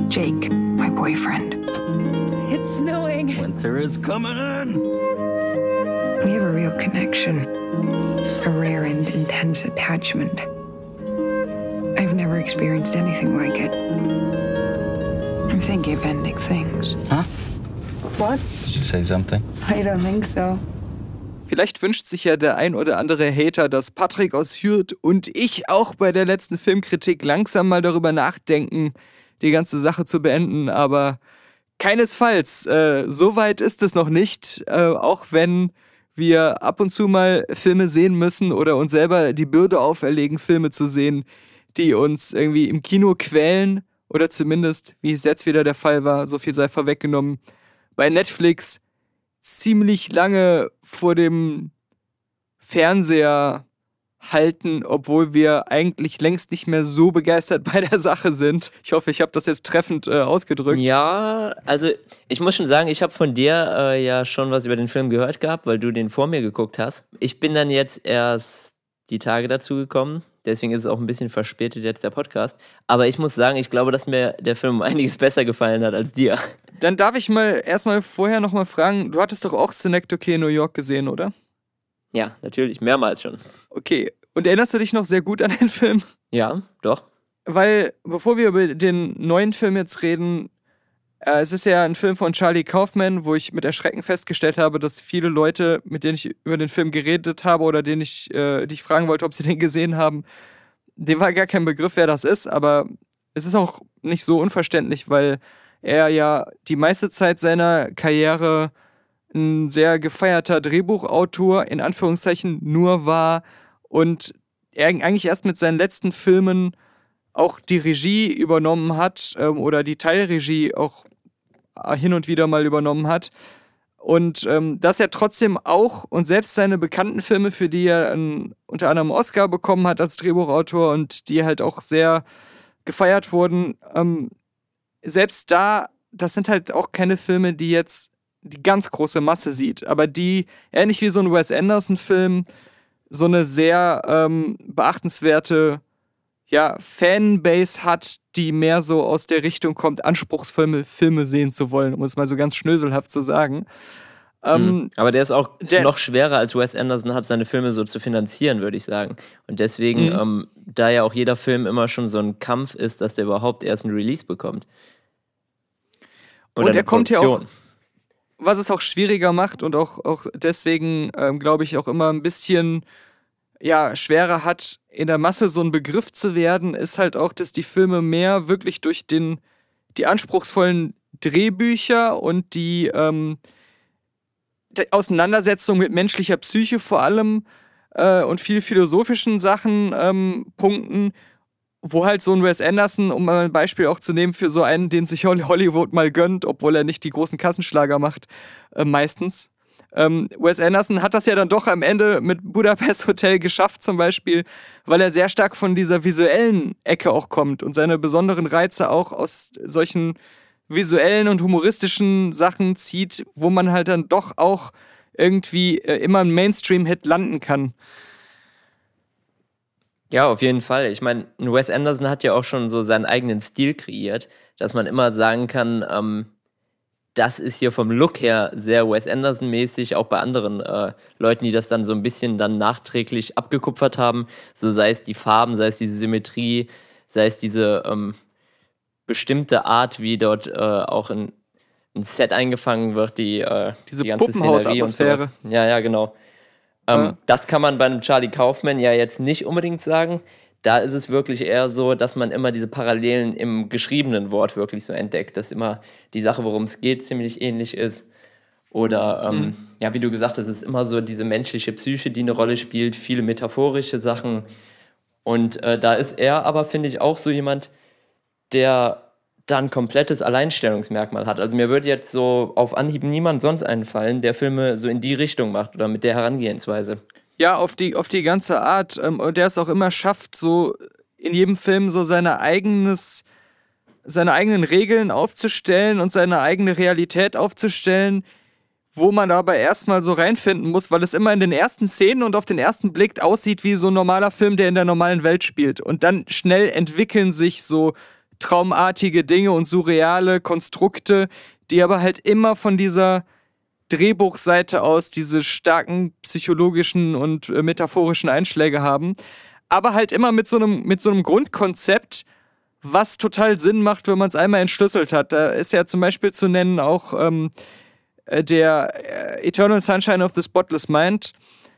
Jake, my boyfriend. It's snowing. Winter is coming in. We have a real connection, a rare and intense attachment. I've never experienced anything like it. I'm thinking of ending things. Huh? What? Did you say something? I don't think so. Vielleicht wünscht sich ja der ein oder andere Hater, dass Patrick aus Hürth und ich auch bei der letzten Filmkritik langsam mal darüber nachdenken, die ganze Sache zu beenden, aber keinesfalls. So weit ist es noch nicht, auch wenn wir ab und zu mal Filme sehen müssen oder uns selber die Bürde auferlegen, Filme zu sehen, die uns irgendwie im Kino quälen oder zumindest, wie es jetzt wieder der Fall war, so viel sei vorweggenommen, bei Netflix ziemlich lange vor dem Fernseher halten, obwohl wir eigentlich längst nicht mehr so begeistert bei der Sache sind. Ich hoffe, ich habe das jetzt treffend ausgedrückt. Ja, also ich muss schon sagen, ich habe von dir ja schon was über den Film gehört gehabt, weil du den vor mir geguckt hast. Ich bin dann jetzt erst die Tage dazu gekommen, deswegen ist es auch ein bisschen verspätet jetzt der Podcast. Aber ich muss sagen, ich glaube, dass mir der Film um einiges besser gefallen hat als dir. Dann darf ich mal erstmal vorher nochmal fragen, du hattest doch auch Synecdoche New York gesehen, oder? Ja, natürlich, mehrmals schon. Okay, und erinnerst du dich noch sehr gut an den Film? Ja, doch. Weil, bevor wir über den neuen Film jetzt reden, es ist ja ein Film von Charlie Kaufman, wo ich mit Erschrecken festgestellt habe, dass viele Leute, mit denen ich über den Film geredet habe oder die ich fragen wollte, ob sie den gesehen haben, dem war gar kein Begriff, wer das ist, aber es ist auch nicht so unverständlich, weil er ja die meiste Zeit seiner Karriere ein sehr gefeierter Drehbuchautor, in Anführungszeichen, nur war und er eigentlich erst mit seinen letzten Filmen auch die Regie übernommen hat oder die Teilregie auch hin und wieder mal übernommen hat. Und dass er trotzdem auch und selbst seine bekannten Filme, für die er unter anderem einen Oscar bekommen hat als Drehbuchautor und die halt auch sehr gefeiert wurden, selbst das sind halt auch keine Filme, die jetzt die ganz große Masse sieht, aber die, ähnlich wie so ein Wes Anderson-Film, so eine sehr beachtenswerte Fanbase hat, die mehr so aus der Richtung kommt, anspruchsvolle Filme sehen zu wollen, um es mal so ganz schnöselhaft zu sagen. Aber der ist auch noch schwerer als Wes Anderson hat, seine Filme so zu finanzieren, würde ich sagen. Und deswegen, da ja auch jeder Film immer schon so ein Kampf ist, dass der überhaupt erst ein Release bekommt. Oder und er kommt ja auch, was es auch schwieriger macht und auch deswegen, glaube ich, auch immer ein bisschen schwerer hat, in der Masse so ein Begriff zu werden, ist halt auch, dass die Filme mehr wirklich durch die anspruchsvollen Drehbücher und die Auseinandersetzung mit menschlicher Psyche vor allem und viel philosophischen Sachen punkten, wo halt so ein Wes Anderson, um mal ein Beispiel auch zu nehmen für so einen, den sich Hollywood mal gönnt, obwohl er nicht die großen Kassenschlager macht, meistens. Wes Anderson hat das ja dann doch am Ende mit Budapest Hotel geschafft zum Beispiel, weil er sehr stark von dieser visuellen Ecke auch kommt und seine besonderen Reize auch aus solchen visuellen und humoristischen Sachen zieht, wo man halt dann doch auch irgendwie immer einen Mainstream-Hit landen kann. Ja, auf jeden Fall. Ich meine, Wes Anderson hat ja auch schon so seinen eigenen Stil kreiert, dass man immer sagen kann, das ist hier vom Look her sehr Wes Anderson-mäßig, auch bei anderen Leuten, die das dann so ein bisschen dann nachträglich abgekupfert haben. So sei es die Farben, sei es diese Symmetrie, sei es diese bestimmte Art, wie dort auch ein Set eingefangen wird, diese diese ganze Szenerie und sowas. Puppenhaus-Atmosphäre. Ja, genau. Das kann man bei einem Charlie Kaufman ja jetzt nicht unbedingt sagen. Da ist es wirklich eher so, dass man immer diese Parallelen im geschriebenen Wort wirklich so entdeckt, dass immer die Sache, worum es geht, ziemlich ähnlich ist. Oder, wie du gesagt hast, es ist immer so diese menschliche Psyche, die eine Rolle spielt, viele metaphorische Sachen. Und da ist er aber, finde ich, auch so jemand, der da ein komplettes Alleinstellungsmerkmal hat. Also mir würde jetzt so auf Anhieb niemand sonst einfallen, der Filme so in die Richtung macht oder mit der Herangehensweise. Ja, auf die ganze Art. Und der es auch immer schafft, so in jedem Film so seine eigenen Regeln aufzustellen und seine eigene Realität aufzustellen, wo man aber erstmal so reinfinden muss, weil es immer in den ersten Szenen und auf den ersten Blick aussieht wie so ein normaler Film, der in der normalen Welt spielt. Und dann schnell entwickeln sich so albtraumartige Dinge und surreale Konstrukte, die aber halt immer von dieser Drehbuchseite aus diese starken psychologischen und metaphorischen Einschläge haben, aber halt immer mit so einem Grundkonzept, was total Sinn macht, wenn man es einmal entschlüsselt hat. Da ist ja zum Beispiel zu nennen auch der Eternal Sunshine of the Spotless Mind,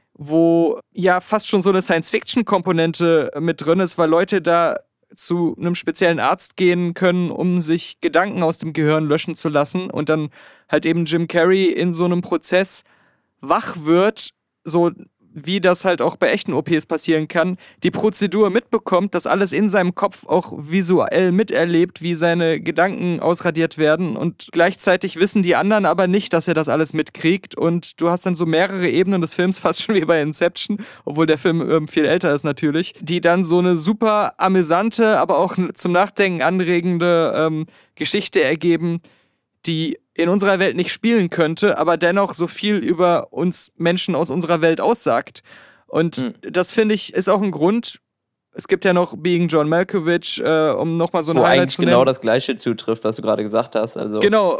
wo ja fast schon so eine Science-Fiction-Komponente mit drin ist, weil Leute da zu einem speziellen Arzt gehen können, um sich Gedanken aus dem Gehirn löschen zu lassen und dann halt eben Jim Carrey in so einem Prozess wach wird, so wie das halt auch bei echten OPs passieren kann, die Prozedur mitbekommt, dass alles in seinem Kopf auch visuell miterlebt, wie seine Gedanken ausradiert werden und gleichzeitig wissen die anderen aber nicht, dass er das alles mitkriegt und du hast dann so mehrere Ebenen des Films, fast schon wie bei Inception, obwohl der Film viel älter ist natürlich, die dann so eine super amüsante, aber auch zum Nachdenken anregende Geschichte ergeben, die in unserer Welt nicht spielen könnte, aber dennoch so viel über uns Menschen aus unserer Welt aussagt. Und das, finde ich, ist auch ein Grund. Es gibt ja noch Being John Malkovich, um nochmal so eine Highlight zu nennen. Wo genau das Gleiche zutrifft, was du gerade gesagt hast. Also. Genau,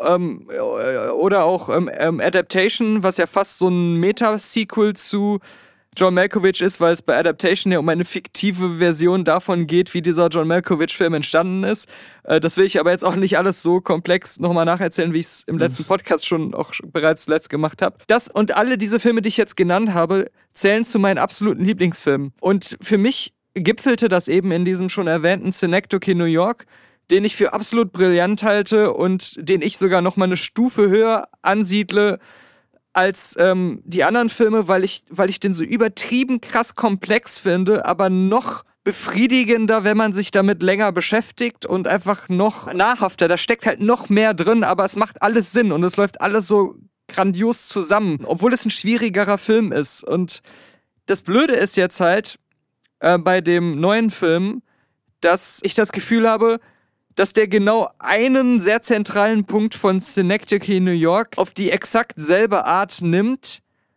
oder auch Adaptation, was ja fast so ein Meta-Sequel zu John Malkovich ist, weil es bei Adaptation ja um eine fiktive Version davon geht, wie dieser John Malkovich-Film entstanden ist. Das will ich aber jetzt auch nicht alles so komplex nochmal nacherzählen, wie ich es im letzten Podcast schon auch bereits zuletzt gemacht habe. Das und alle diese Filme, die ich jetzt genannt habe, zählen zu meinen absoluten Lieblingsfilmen. Und für mich gipfelte das eben in diesem schon erwähnten Synecdoche New York, den ich für absolut brillant halte und den ich sogar nochmal eine Stufe höher ansiedle als die anderen Filme, weil ich den so übertrieben krass komplex finde, aber noch befriedigender, wenn man sich damit länger beschäftigt und einfach noch nahrhafter. Da steckt halt noch mehr drin, aber es macht alles Sinn und es läuft alles so grandios zusammen, obwohl es ein schwierigerer Film ist. Und das Blöde ist jetzt halt bei dem neuen Film, dass ich das Gefühl habe, dass der genau einen sehr zentralen Punkt von Synecdoche New York auf die exakt selbe Art nimmt,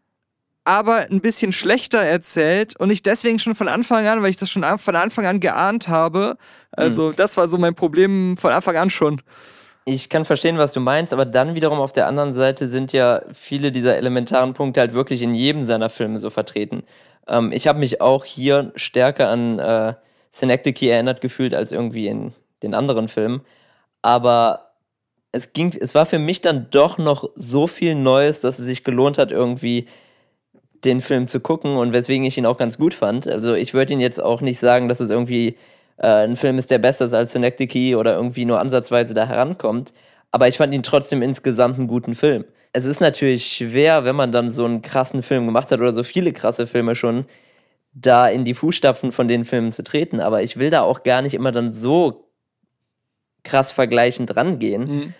aber ein bisschen schlechter erzählt und ich deswegen schon von Anfang an, weil ich das schon von Anfang an geahnt habe, also das war so mein Problem von Anfang an schon. Ich kann verstehen, was du meinst, aber dann wiederum auf der anderen Seite sind ja viele dieser elementaren Punkte halt wirklich in jedem seiner Filme so vertreten. Ich habe mich auch hier stärker an Synecdoche erinnert gefühlt als irgendwie in den anderen Filmen, aber es war für mich dann doch noch so viel Neues, dass es sich gelohnt hat, irgendwie den Film zu gucken und weswegen ich ihn auch ganz gut fand. Also ich würde ihn jetzt auch nicht sagen, dass es irgendwie ein Film ist, der besser ist als Synecdoche oder irgendwie nur ansatzweise da herankommt, aber ich fand ihn trotzdem insgesamt einen guten Film. Es ist natürlich schwer, wenn man dann so einen krassen Film gemacht hat oder so viele krasse Filme schon, da in die Fußstapfen von den Filmen zu treten, aber ich will da auch gar nicht immer dann so krass vergleichend rangehen.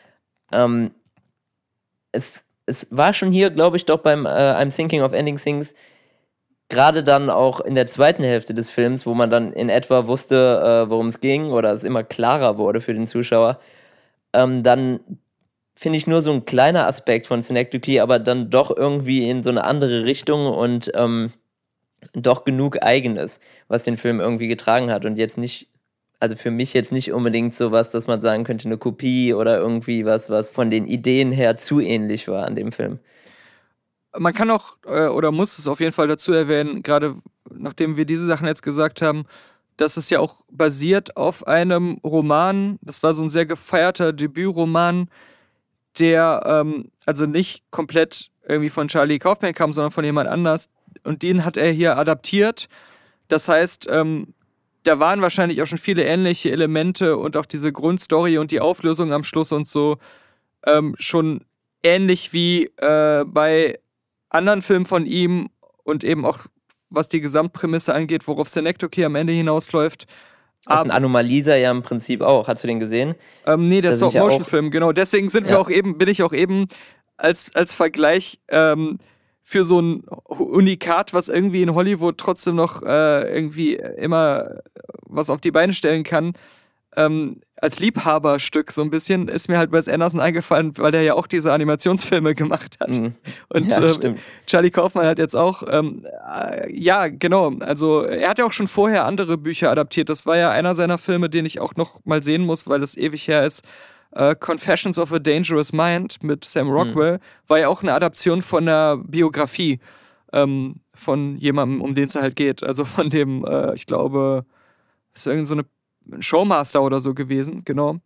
Es war schon hier, glaube ich, doch beim I'm Thinking of Ending Things, gerade dann auch in der zweiten Hälfte des Films, wo man dann in etwa wusste, worum es ging oder es immer klarer wurde für den Zuschauer, dann finde ich nur so ein kleiner Aspekt von Synecdoche, aber dann doch irgendwie in so eine andere Richtung und doch genug Eigenes, was den Film irgendwie getragen hat und jetzt nicht, also für mich jetzt nicht unbedingt sowas, dass man sagen könnte, eine Kopie oder irgendwie was von den Ideen her zu ähnlich war an dem Film. Man kann auch, oder muss es auf jeden Fall dazu erwähnen, gerade nachdem wir diese Sachen jetzt gesagt haben, dass es ja auch basiert auf einem Roman, das war so ein sehr gefeierter Debütroman, der also nicht komplett irgendwie von Charlie Kaufman kam, sondern von jemand anders. Und den hat er hier adaptiert. Das heißt, da waren wahrscheinlich auch schon viele ähnliche Elemente und auch diese Grundstory und die Auflösung am Schluss und so schon ähnlich wie bei anderen Filmen von ihm und eben auch was die Gesamtprämisse angeht, worauf Synecdoche am Ende hinausläuft. Auf Anomalisa ja im Prinzip auch. Hast du den gesehen? Nee, der Stop-Motion-Film, genau. Deswegen bin ich auch eben als Vergleich für so ein Unikat, was irgendwie in Hollywood trotzdem noch irgendwie immer was auf die Beine stellen kann. als Liebhaberstück so ein bisschen, ist mir halt Wes Anderson eingefallen, weil der ja auch diese Animationsfilme gemacht hat. Und stimmt. Charlie Kaufman hat jetzt auch, ja, genau, also er hat ja auch schon vorher andere Bücher adaptiert. Das war ja einer seiner Filme, den ich auch noch mal sehen muss, weil es ewig her ist. Confessions of a Dangerous Mind mit Sam Rockwell war ja auch eine Adaption von einer Biografie von jemandem, um den es halt geht. Also von dem, ich glaube, ist irgend so eine Showmaster oder so gewesen, genau.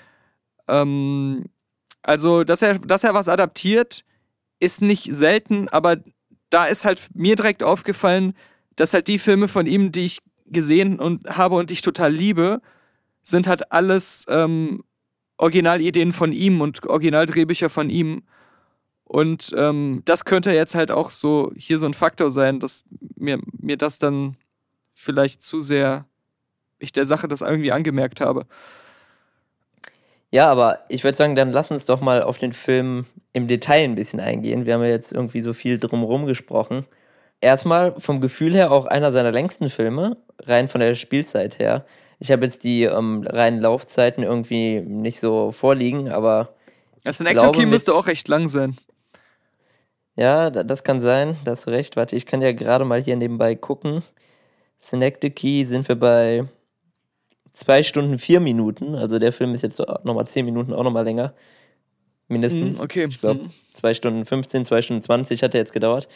Also, dass er was adaptiert, ist nicht selten, aber da ist halt mir direkt aufgefallen, dass halt die Filme von ihm, die ich gesehen habe und die ich total liebe, sind halt alles Originalideen von ihm und Originaldrehbücher von ihm. Und das könnte jetzt halt auch so hier so ein Faktor sein, dass mir das dann vielleicht zu sehr ich der Sache das irgendwie angemerkt habe. Ja, aber ich würde sagen, dann lass uns doch mal auf den Film im Detail ein bisschen eingehen. Wir haben ja jetzt irgendwie so viel drumherum gesprochen. Erstmal vom Gefühl her auch einer seiner längsten Filme, rein von der Spielzeit her. Ich habe jetzt die reinen Laufzeiten irgendwie nicht so vorliegen, aber also ein Ecto-Key müsste auch recht lang sein. Ja, das kann sein, da hast du recht. Warte, ich kann ja gerade mal hier nebenbei gucken. Synecdoche sind wir bei 2 Stunden 4 Minuten. Also der Film ist jetzt nochmal 10 Minuten, auch nochmal länger. Mindestens. Okay. Ich glaube, 2 Stunden 15, 2 Stunden 20 hat er jetzt gedauert.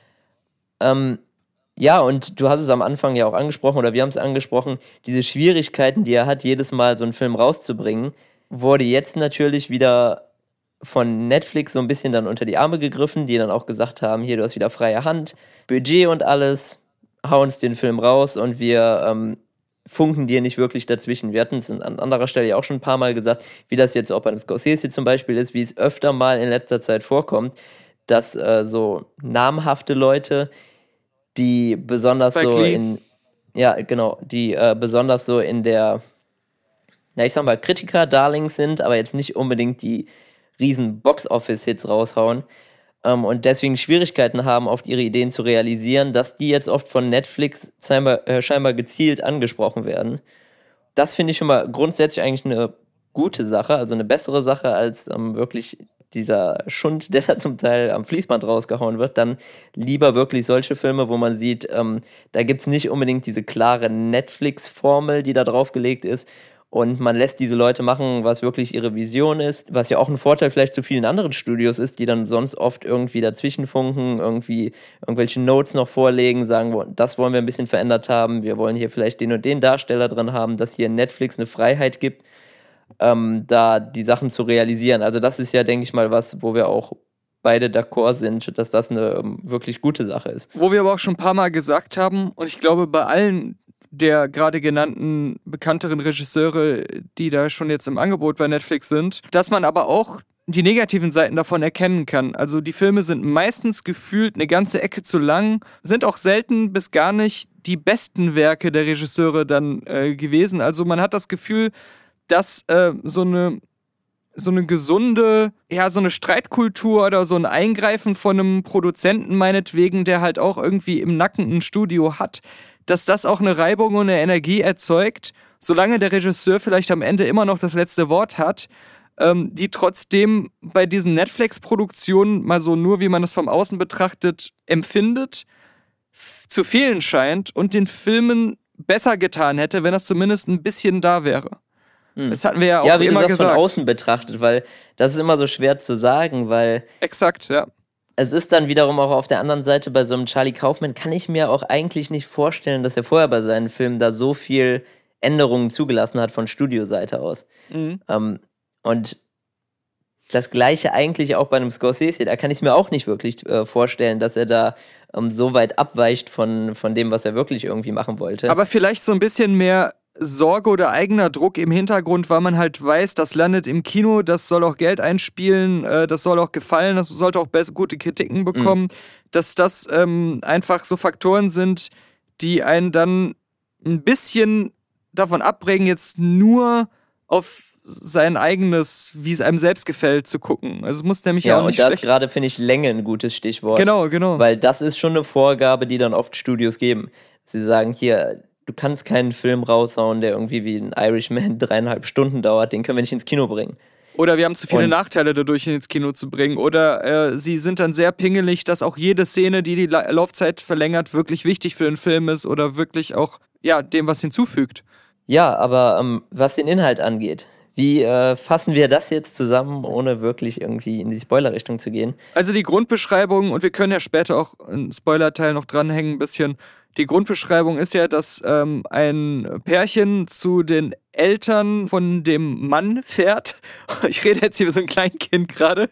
Ja, und du hast es am Anfang ja auch angesprochen, oder wir haben es angesprochen, diese Schwierigkeiten, die er hat, jedes Mal so einen Film rauszubringen, wurde jetzt natürlich wieder von Netflix so ein bisschen dann unter die Arme gegriffen, die dann auch gesagt haben, hier, du hast wieder freie Hand, Budget und alles, hau uns den Film raus und wir funken dir nicht wirklich dazwischen. Wir hatten es an anderer Stelle ja auch schon ein paar Mal gesagt, wie das jetzt auch bei einem Scorsese zum Beispiel ist, wie es öfter mal in letzter Zeit vorkommt, dass so namhafte Leute, die besonders Spike so Lee. besonders so in der, ich sag mal, Kritiker-Darlings sind, aber jetzt nicht unbedingt die riesen Box-Office-Hits raushauen und deswegen Schwierigkeiten haben, oft ihre Ideen zu realisieren, dass die jetzt oft von Netflix scheinbar gezielt angesprochen werden. Das finde ich schon mal grundsätzlich eigentlich eine gute Sache, also eine bessere Sache als wirklich dieser Schund, der da zum Teil am Fließband rausgehauen wird. Dann lieber wirklich solche Filme, wo man sieht, da gibt es nicht unbedingt diese klare Netflix-Formel, die da draufgelegt ist. Und man lässt diese Leute machen, was wirklich ihre Vision ist. Was ja auch ein Vorteil vielleicht zu vielen anderen Studios ist, die dann sonst oft irgendwie dazwischenfunken, irgendwie irgendwelche Notes noch vorlegen, sagen, das wollen wir ein bisschen verändert haben, wir wollen hier vielleicht den und den Darsteller drin haben, dass hier Netflix eine Freiheit gibt, da die Sachen zu realisieren. Also das ist ja, denke ich mal, was, wo wir auch beide d'accord sind, dass das eine wirklich gute Sache ist. Wo wir aber auch schon ein paar Mal gesagt haben, und ich glaube bei allen der gerade genannten bekannteren Regisseure, die da schon jetzt im Angebot bei Netflix sind, dass man aber auch die negativen Seiten davon erkennen kann. Also die Filme sind meistens gefühlt eine ganze Ecke zu lang, sind auch selten bis gar nicht die besten Werke der Regisseure dann gewesen. Also man hat das Gefühl, dass so eine gesunde, ja, so eine Streitkultur oder so ein Eingreifen von einem Produzenten meinetwegen, der halt auch irgendwie im Nacken ein Studio hat, dass das auch eine Reibung und eine Energie erzeugt, solange der Regisseur vielleicht am Ende immer noch das letzte Wort hat, die trotzdem bei diesen Netflix-Produktionen mal so nur, wie man das vom Außen betrachtet, empfindet, zu fehlen scheint und den Filmen besser getan hätte, wenn das zumindest ein bisschen da wäre. Das hatten wir ja auch wie immer gesagt. Von außen betrachtet, weil das ist immer so schwer zu sagen, weil exakt, ja. Es ist dann wiederum auch auf der anderen Seite bei so einem Charlie Kaufman, kann ich mir auch eigentlich nicht vorstellen, dass er vorher bei seinen Filmen da so viel Änderungen zugelassen hat von Studioseite aus. Und das Gleiche eigentlich auch bei einem Scorsese, da kann ich es mir auch nicht wirklich vorstellen, dass er da so weit abweicht von dem, was er wirklich irgendwie machen wollte. Aber vielleicht so ein bisschen mehr Sorge oder eigener Druck im Hintergrund, weil man halt weiß, das landet im Kino, das soll auch Geld einspielen, das soll auch gefallen, das sollte auch gute Kritiken bekommen, dass das einfach so Faktoren sind, die einen dann ein bisschen davon abbringen, jetzt nur auf sein eigenes, wie es einem selbst gefällt, zu gucken. Also es muss nämlich ja auch nicht schlecht... Ja, und da ist gerade, finde ich, Länge ein gutes Stichwort. Genau. Weil das ist schon eine Vorgabe, die dann oft Studios geben. Sie sagen hier, du kannst keinen Film raushauen, der irgendwie wie ein Irishman 3,5 Stunden dauert, den können wir nicht ins Kino bringen. Oder wir haben zu viele Nachteile dadurch ins Kino zu bringen. Oder sie sind dann sehr pingelig, dass auch jede Szene, die die Laufzeit verlängert, wirklich wichtig für den Film ist oder wirklich auch dem was hinzufügt. Ja, aber was den Inhalt angeht, wie fassen wir das jetzt zusammen, ohne wirklich irgendwie in die Spoiler-Richtung zu gehen? Also die Grundbeschreibung, und wir können ja später auch einen Spoiler-Teil noch dranhängen ein bisschen. Die Grundbeschreibung ist ja, dass ein Pärchen zu den Eltern von dem Mann fährt. Ich rede jetzt hier wie so ein Kleinkind gerade.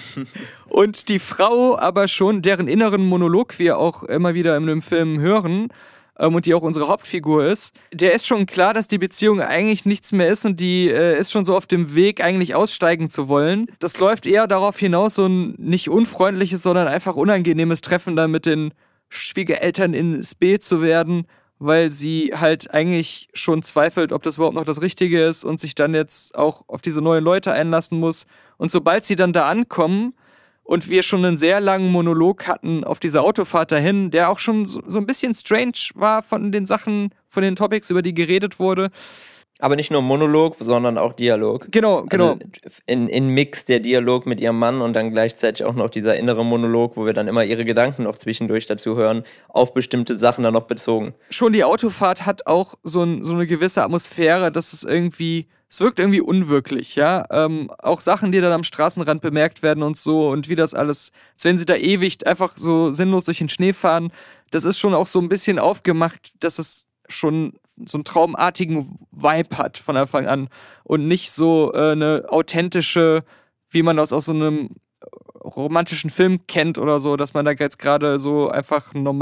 Und die Frau aber schon, deren inneren Monolog wir auch immer wieder in dem Film hören, und die auch unsere Hauptfigur ist, der ist schon klar, dass die Beziehung eigentlich nichts mehr ist und die ist schon so auf dem Weg, eigentlich aussteigen zu wollen. Das läuft eher darauf hinaus, so ein nicht unfreundliches, sondern einfach unangenehmes Treffen dann mit den Schwiegereltern ins B zu werden, weil sie halt eigentlich schon zweifelt, ob das überhaupt noch das Richtige ist und sich dann jetzt auch auf diese neuen Leute einlassen muss. Und sobald sie dann da ankommen und wir schon einen sehr langen Monolog hatten auf dieser Autofahrt dahin, der auch schon so ein bisschen strange war von den Sachen, von den Topics, über die geredet wurde. Aber nicht nur Monolog, sondern auch Dialog. Genau. Also in Mix der Dialog mit ihrem Mann und dann gleichzeitig auch noch dieser innere Monolog, wo wir dann immer ihre Gedanken noch zwischendurch dazu hören, auf bestimmte Sachen dann noch bezogen. Schon die Autofahrt hat auch so eine gewisse Atmosphäre, dass es wirkt irgendwie unwirklich, ja. Auch Sachen, die dann am Straßenrand bemerkt werden und so und wie das alles, als wenn sie da ewig einfach so sinnlos durch den Schnee fahren, das ist schon auch so ein bisschen aufgemacht, dass es schon so einen traumartigen Vibe hat von Anfang an und nicht so eine authentische, wie man das aus so einem romantischen Film kennt oder so, dass man da jetzt gerade so einfach eine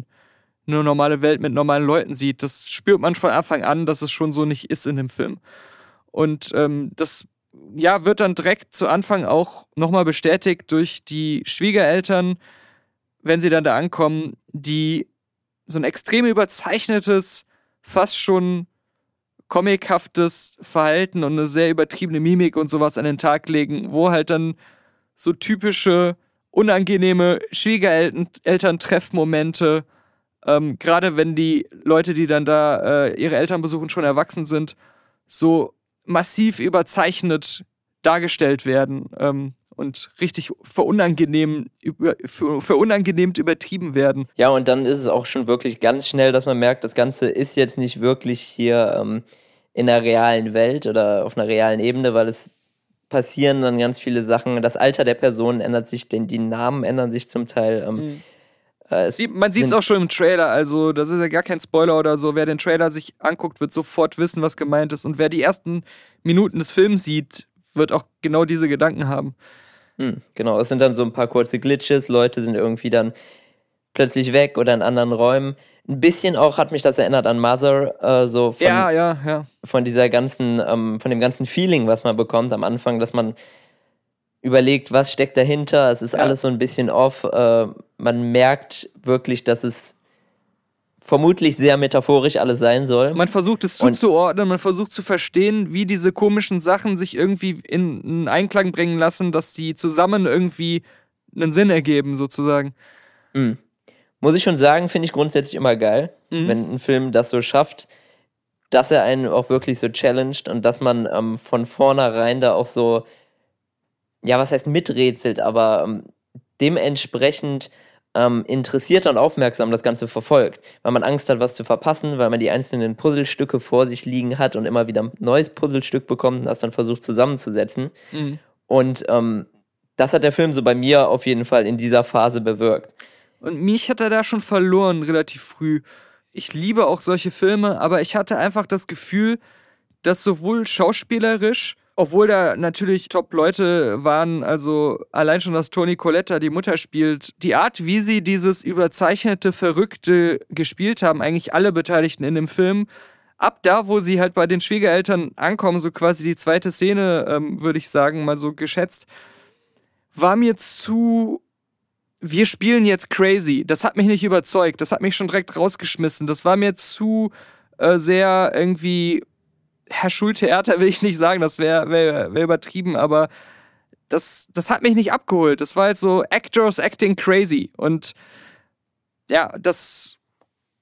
normale Welt mit normalen Leuten sieht. Das spürt man von Anfang an, dass es schon so nicht ist in dem Film. Und das wird dann direkt zu Anfang auch nochmal bestätigt durch die Schwiegereltern, wenn sie dann da ankommen, die so ein extrem überzeichnetes, fast schon comichaftes Verhalten und eine sehr übertriebene Mimik und sowas an den Tag legen, wo halt dann so typische, unangenehme Schwiegereltern-Treffmomente, gerade wenn die Leute, die dann da ihre Eltern besuchen, schon erwachsen sind, so massiv überzeichnet dargestellt werden und richtig verunangenehmt übertrieben werden. Ja, und dann ist es auch schon wirklich ganz schnell, dass man merkt, das Ganze ist jetzt nicht wirklich hier in der realen Welt oder auf einer realen Ebene, weil es passieren dann ganz viele Sachen. Das Alter der Personen ändert sich, die Namen ändern sich zum Teil. Man sieht es auch schon im Trailer, also das ist ja gar kein Spoiler oder so. Wer den Trailer sich anguckt, wird sofort wissen, was gemeint ist. Und wer die ersten Minuten des Films sieht, wird auch genau diese Gedanken haben. Genau, es sind dann so ein paar kurze Glitches, Leute sind irgendwie dann plötzlich weg oder in anderen Räumen. Ein bisschen auch hat mich das erinnert an Mother, von dieser ganzen, von dem ganzen Feeling, was man bekommt am Anfang, dass man überlegt, was steckt dahinter, es ist alles so ein bisschen off, man merkt wirklich, dass es vermutlich sehr metaphorisch alles sein soll. Man versucht es zuzuordnen, man versucht zu verstehen, wie diese komischen Sachen sich irgendwie in Einklang bringen lassen, dass die zusammen irgendwie einen Sinn ergeben, sozusagen. Muss ich schon sagen, finde ich grundsätzlich immer geil, wenn ein Film das so schafft, dass er einen auch wirklich so challenged und dass man von vornherein da auch so, ja, was heißt miträtselt, aber dementsprechend interessierter und aufmerksam das Ganze verfolgt, weil man Angst hat, was zu verpassen, weil man die einzelnen Puzzlestücke vor sich liegen hat und immer wieder ein neues Puzzlestück bekommt und das dann versucht zusammenzusetzen. Und das hat der Film so bei mir auf jeden Fall in dieser Phase bewirkt. Und mich hat er da schon verloren, relativ früh. Ich liebe auch solche Filme, aber ich hatte einfach das Gefühl, dass sowohl schauspielerisch, obwohl da natürlich Top-Leute waren, also allein schon, dass Toni Collette die Mutter spielt, die Art, wie sie dieses überzeichnete, Verrückte gespielt haben, eigentlich alle Beteiligten in dem Film, ab da, wo sie halt bei den Schwiegereltern ankommen, so quasi die zweite Szene, würde ich sagen, mal so geschätzt, war mir zu, wir spielen jetzt crazy. Das hat mich nicht überzeugt, das hat mich schon direkt rausgeschmissen, das war mir zu sehr irgendwie, Herr Schultheater will ich nicht sagen, das wär übertrieben, aber das hat mich nicht abgeholt. Das war halt so Actors acting crazy. Und ja, das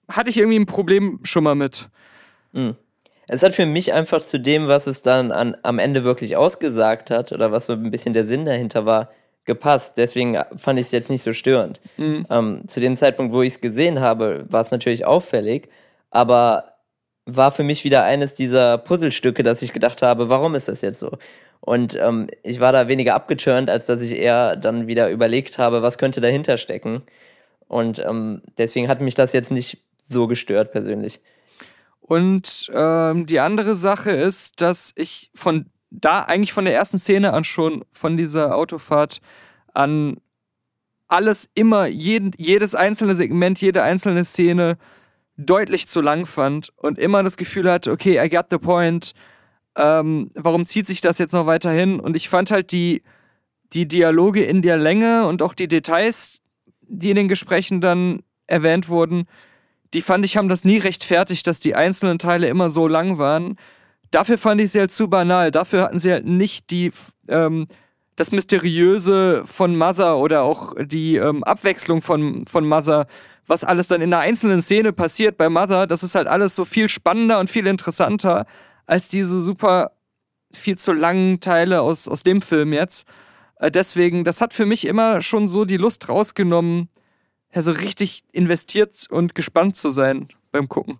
hatte ich irgendwie ein Problem schon mal mit. Es hat für mich einfach zu dem, was es dann am Ende wirklich ausgesagt hat oder was so ein bisschen der Sinn dahinter war, gepasst. Deswegen fand ich es jetzt nicht so störend. Zu dem Zeitpunkt, wo ich es gesehen habe, war es natürlich auffällig, aber war für mich wieder eines dieser Puzzlestücke, dass ich gedacht habe, warum ist das jetzt so? Und ich war da weniger abgeturnt, als dass ich eher dann wieder überlegt habe, was könnte dahinter stecken. Und deswegen hat mich das jetzt nicht so gestört persönlich. Und die andere Sache ist, dass ich eigentlich von der ersten Szene an schon, von dieser Autofahrt an, alles immer, jedes einzelne Segment, jede einzelne Szene deutlich zu lang fand und immer das Gefühl hatte, okay, I got the point, warum zieht sich das jetzt noch weiterhin? Und ich fand halt die Dialoge in der Länge und auch die Details, die in den Gesprächen dann erwähnt wurden, die fand ich, haben das nie rechtfertigt, dass die einzelnen Teile immer so lang waren. Dafür fand ich sie halt zu banal. Dafür hatten sie halt nicht das Mysteriöse von Mother oder auch die Abwechslung von Mother, was alles dann in einer einzelnen Szene passiert bei Mother. Das ist halt alles so viel spannender und viel interessanter als diese super viel zu langen Teile aus dem Film jetzt. Deswegen, das hat für mich immer schon so die Lust rausgenommen, ja, so richtig investiert und gespannt zu sein beim Gucken.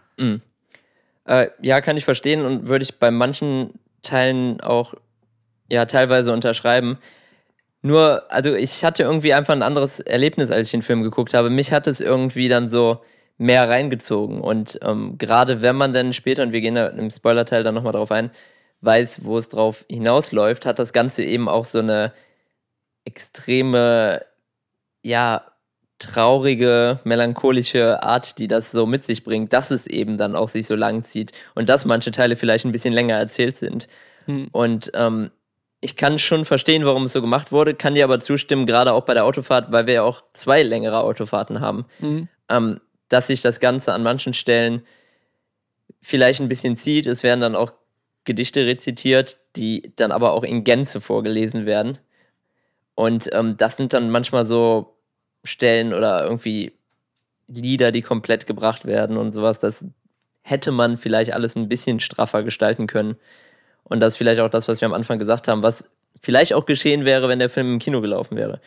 Ja, kann ich verstehen und würde ich bei manchen Teilen auch ja teilweise unterschreiben. Nur, also ich hatte irgendwie einfach ein anderes Erlebnis, als ich den Film geguckt habe. Mich hat es irgendwie dann so mehr reingezogen. Und gerade wenn man dann später, und wir gehen da im Spoiler-Teil dann nochmal drauf ein, weiß, wo es drauf hinausläuft, hat das Ganze eben auch so eine extreme, ja, traurige, melancholische Art, die das so mit sich bringt, dass es eben dann auch sich so lang zieht und dass manche Teile vielleicht ein bisschen länger erzählt sind. Und ich kann schon verstehen, warum es so gemacht wurde, kann dir aber zustimmen, gerade auch bei der Autofahrt, weil wir ja auch 2 längere Autofahrten haben, dass sich das Ganze an manchen Stellen vielleicht ein bisschen zieht. Es werden dann auch Gedichte rezitiert, die dann aber auch in Gänze vorgelesen werden. Und das sind dann manchmal so Stellen oder irgendwie Lieder, die komplett gebracht werden und sowas. Das hätte man vielleicht alles ein bisschen straffer gestalten können. Und das ist vielleicht auch das, was wir am Anfang gesagt haben, was vielleicht auch geschehen wäre, wenn der Film im Kino gelaufen wäre.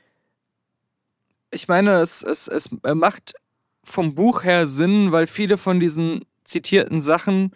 Ich meine, es macht vom Buch her Sinn, weil viele von diesen zitierten Sachen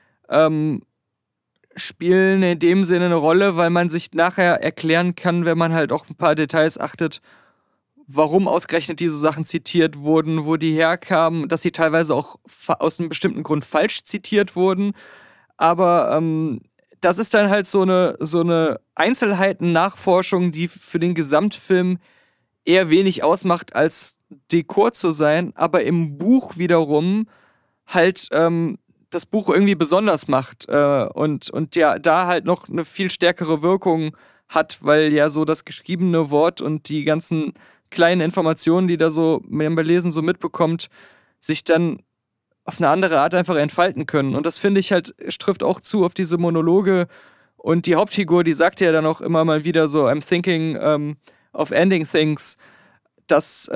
spielen in dem Sinne eine Rolle, weil man sich nachher erklären kann, wenn man halt auch ein paar Details achtet, warum ausgerechnet diese Sachen zitiert wurden, wo die herkamen, dass sie teilweise auch aus einem bestimmten Grund falsch zitiert wurden. Aber das ist dann halt so eine Einzelheiten-Nachforschung, die für den Gesamtfilm eher wenig ausmacht, als Dekor zu sein, aber im Buch wiederum halt das Buch irgendwie besonders macht und ja, da halt noch eine viel stärkere Wirkung hat, weil ja so das geschriebene Wort und die ganzen kleinen Informationen, die da so beim Lesen so mitbekommt, sich dann auf eine andere Art einfach entfalten können. Und das finde ich halt, trifft auch zu auf diese Monologe. Und die Hauptfigur, die sagt ja dann auch immer mal wieder so, I'm thinking of ending things. Das,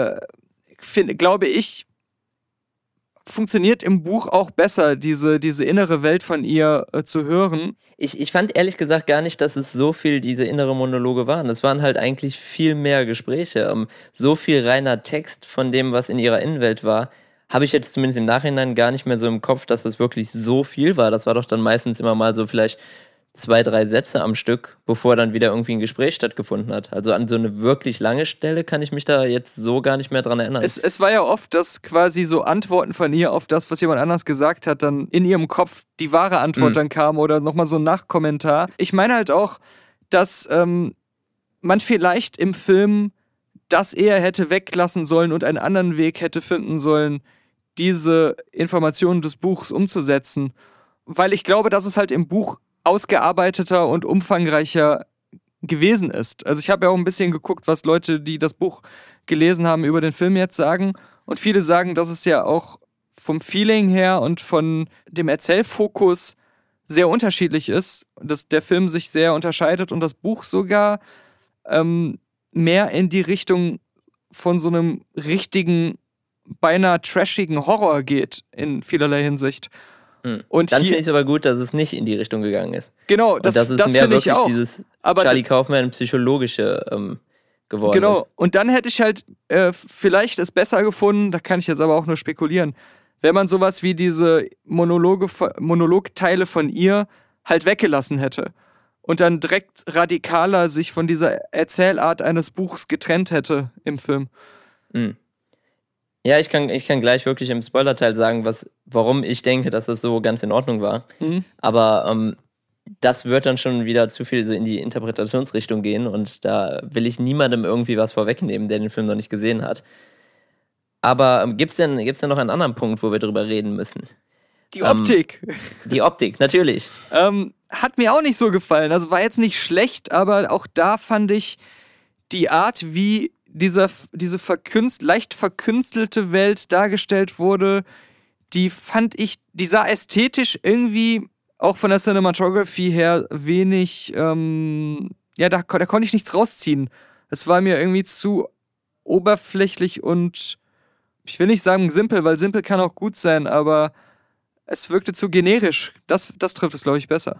glaube ich, funktioniert im Buch auch besser, diese innere Welt von ihr zu hören. Ich fand ehrlich gesagt gar nicht, dass es so viel diese innere Monologe waren. Es waren halt eigentlich viel mehr Gespräche. So viel reiner Text von dem, was in ihrer Innenwelt war, habe ich jetzt zumindest im Nachhinein gar nicht mehr so im Kopf, dass das wirklich so viel war. Das war doch dann meistens immer mal so vielleicht 2, 3 Sätze am Stück, bevor dann wieder irgendwie ein Gespräch stattgefunden hat. Also an so eine wirklich lange Stelle kann ich mich da jetzt so gar nicht mehr dran erinnern. Es war ja oft, dass quasi so Antworten von ihr auf das, was jemand anders gesagt hat, dann in ihrem Kopf die wahre Antwort dann kam oder nochmal so ein Nachkommentar. Ich meine halt auch, dass man vielleicht im Film das eher hätte weglassen sollen und einen anderen Weg hätte finden sollen, diese Informationen des Buchs umzusetzen. Weil ich glaube, dass es halt im Buch ausgearbeiteter und umfangreicher gewesen ist. Also ich habe ja auch ein bisschen geguckt, was Leute, die das Buch gelesen haben, über den Film jetzt sagen. Und viele sagen, dass es ja auch vom Feeling her und von dem Erzählfokus sehr unterschiedlich ist. Dass der Film sich sehr unterscheidet und das Buch sogar mehr in die Richtung von so einem richtigen beinahe trashigen Horror geht in vielerlei Hinsicht. Und dann finde ich es aber gut, dass es nicht in die Richtung gegangen ist. Genau, das das finde ich auch. Dieses aber Charlie Kaufman psychologische geworden ist. Genau, und dann hätte ich halt vielleicht es besser gefunden, da kann ich jetzt aber auch nur spekulieren, wenn man sowas wie diese Monologteile von ihr halt weggelassen hätte und dann direkt radikaler sich von dieser Erzählart eines Buchs getrennt hätte im Film. Ja, ich kann gleich wirklich im Spoilerteil sagen, warum ich denke, dass das so ganz in Ordnung war. Aber das wird dann schon wieder zu viel so in die Interpretationsrichtung gehen und da will ich niemandem irgendwie was vorwegnehmen, der den Film noch nicht gesehen hat. Aber gibt's denn noch einen anderen Punkt, wo wir drüber reden müssen? Die Optik. Die Optik, natürlich. Hat mir auch nicht so gefallen. Also war jetzt nicht schlecht, aber auch da fand ich die Art, wie diese leicht verkünstelte Welt dargestellt wurde, die sah ästhetisch irgendwie auch von der Cinematography her wenig, da konnte ich nichts rausziehen. Es war mir irgendwie zu oberflächlich und ich will nicht sagen simpel, weil simpel kann auch gut sein, aber es wirkte zu generisch. Das trifft es, glaube ich, besser.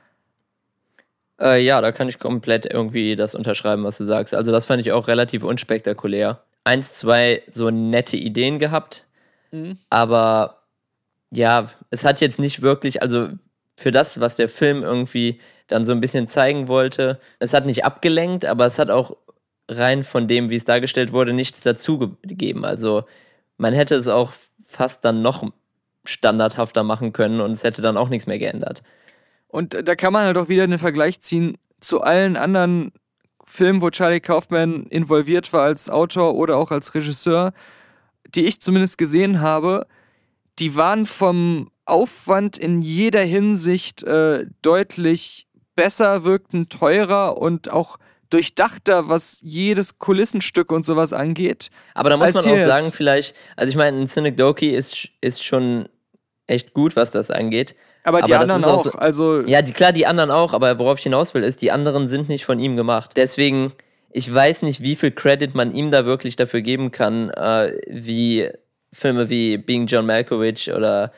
Ja, da kann ich komplett irgendwie das unterschreiben, was du sagst. Also das fand ich auch relativ unspektakulär. 1, 2 so nette Ideen gehabt, aber ja, es hat jetzt nicht wirklich, also für das, was der Film irgendwie dann so ein bisschen zeigen wollte, es hat nicht abgelenkt, aber es hat auch rein von dem, wie es dargestellt wurde, nichts dazu gegeben. Also man hätte es auch fast dann noch standardhafter machen können und es hätte dann auch nichts mehr geändert. Und da kann man halt auch wieder einen Vergleich ziehen zu allen anderen Filmen, wo Charlie Kaufman involviert war als Autor oder auch als Regisseur, die ich zumindest gesehen habe. Die waren vom Aufwand in jeder Hinsicht deutlich besser, wirkten teurer und auch durchdachter, was jedes Kulissenstück und sowas angeht. Aber da muss man auch sagen, vielleicht, also ich meine, ein Synecdoche ist schon echt gut, was das angeht. Aber die anderen auch. So, also ja, klar, die anderen auch, aber worauf ich hinaus will, ist, die anderen sind nicht von ihm gemacht. Deswegen, ich weiß nicht, wie viel Credit man ihm da wirklich dafür geben kann, wie Filme wie Being John Malkovich oder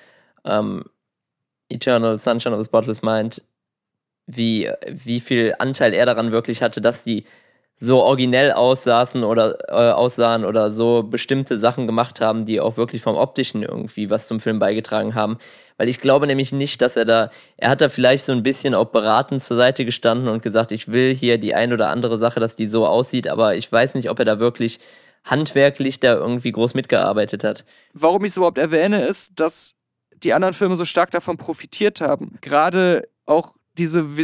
Eternal Sunshine of the Spotless Mind, wie viel Anteil er daran wirklich hatte, dass die so originell aussahen oder so bestimmte Sachen gemacht haben, die auch wirklich vom Optischen irgendwie was zum Film beigetragen haben. Weil ich glaube nämlich nicht, dass er hat da vielleicht so ein bisschen auch beratend zur Seite gestanden und gesagt, ich will hier die ein oder andere Sache, dass die so aussieht, aber ich weiß nicht, ob er da wirklich handwerklich da irgendwie groß mitgearbeitet hat. Warum ich es überhaupt erwähne, ist, dass die anderen Filme so stark davon profitiert haben. Gerade auch das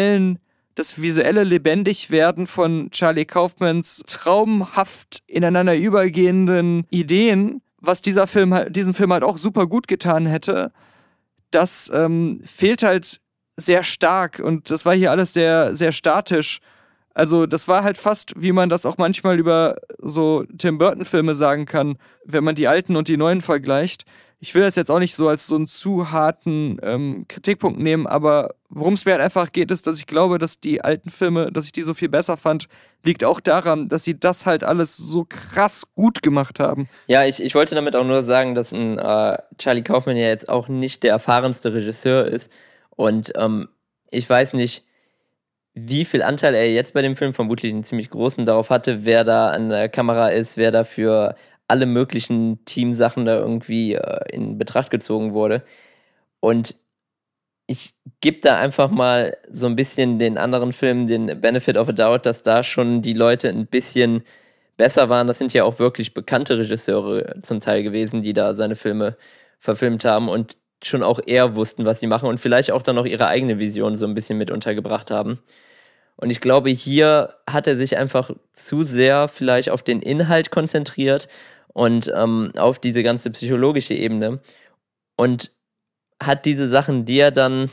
visuelle Lebendigwerden von Charlie Kaufmans traumhaft ineinander übergehenden Ideen, was diesem Film halt auch super gut getan hätte, das fehlt halt sehr stark und das war hier alles sehr, sehr statisch. Also das war halt fast, wie man das auch manchmal über so Tim Burton-Filme sagen kann, wenn man die alten und die neuen vergleicht. Ich will das jetzt auch nicht so als so einen zu harten Kritikpunkt nehmen, aber worum es mir halt einfach geht, ist, dass ich glaube, dass die alten Filme, dass ich die so viel besser fand, liegt auch daran, dass sie das halt alles so krass gut gemacht haben. Ja, ich wollte damit auch nur sagen, dass ein Charlie Kaufman ja jetzt auch nicht der erfahrenste Regisseur ist und ich weiß nicht, wie viel Anteil er jetzt bei dem Film, vermutlich einen ziemlich großen, darauf hatte, wer da an der Kamera ist, wer dafür alle möglichen Teamsachen da irgendwie in Betracht gezogen wurde. Und ich gebe da einfach mal so ein bisschen den anderen Filmen den Benefit of a Doubt, dass da schon die Leute ein bisschen besser waren. Das sind ja auch wirklich bekannte Regisseure zum Teil gewesen, die da seine Filme verfilmt haben und schon auch eher wussten, was sie machen und vielleicht auch dann noch ihre eigene Vision so ein bisschen mit untergebracht haben. Und ich glaube, hier hat er sich einfach zu sehr vielleicht auf den Inhalt konzentriert und auf diese ganze psychologische Ebene und hat diese Sachen, die er dann